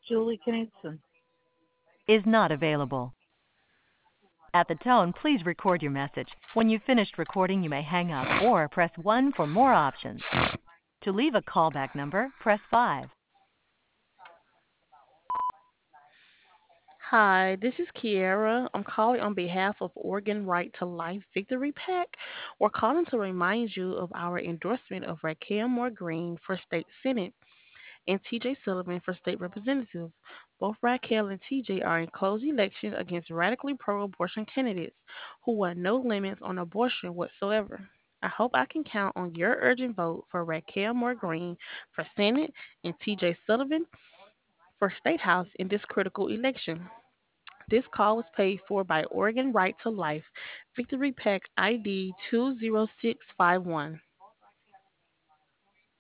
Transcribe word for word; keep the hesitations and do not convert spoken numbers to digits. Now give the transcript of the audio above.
Julie Knudsen. Is not available. At the tone, please record your message. When you've finished recording, you may hang up or press one for more options. To leave a callback number, press five. Hi, this is Kiera. I'm calling on behalf of Oregon Right to Life Victory PAC. We're calling to remind you of our endorsement of Raquel Moore Green for State Senate and T J Sullivan for State Representative. Both Raquel and T J are in close elections against radically pro abortion candidates who want no limits on abortion whatsoever. I hope I can count on your urgent vote for Raquel Moore Green for Senate and T J Sullivan for State House in this critical election. This call was paid for by Oregon Right to Life, Victory Pack I D two zero six five one.